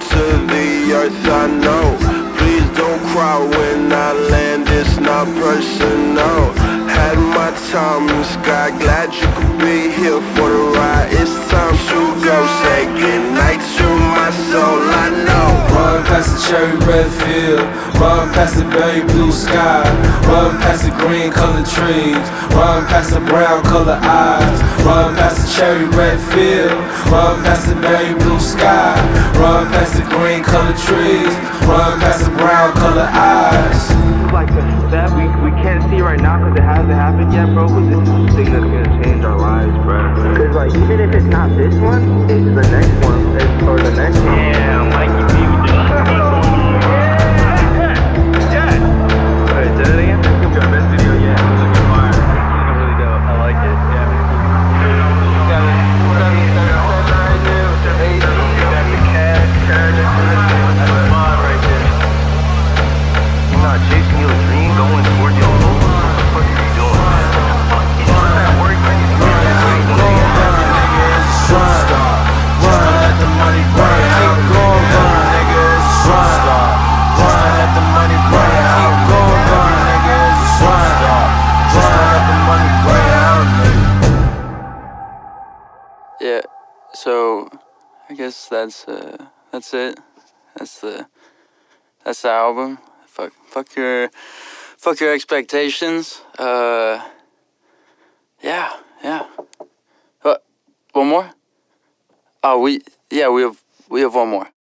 to the earth, I know. Please don't cry when I land, it's not personal. Had my time in the sky, glad you could be here for the ride. It's time to go, say goodnight to my soul, I know. Run past the cherry red field, run past the berry blue sky, run past the green colored trees, run past the brown colored eyes, run past the cherry red field, run past the berry blue sky, run past the green colored trees, run past the brown colored eyes. Like that we can't see right now because it hasn't happened yet, bro. But this is the thing that's gonna change our lives, bro. Because like even if it's not this one, it's the next one, or the next one. Yeah, Mikey B. Yeah. Alright, say that again. It's gonna be our best video yet. It's looking fire. It's looking really dope. I like it. Yeah. Chasing your dream, going towards your goal. What the fuck are you doing? What's that work, man? Run, let the money burn. Keep going, run, niggas. Run, let the money burn. Keep going, run, niggas. Run, let the money burn, nigga. Yeah, so I guess that's it. That's the album. Fuck your expectations. Yeah. What? One more? Oh, we have one more.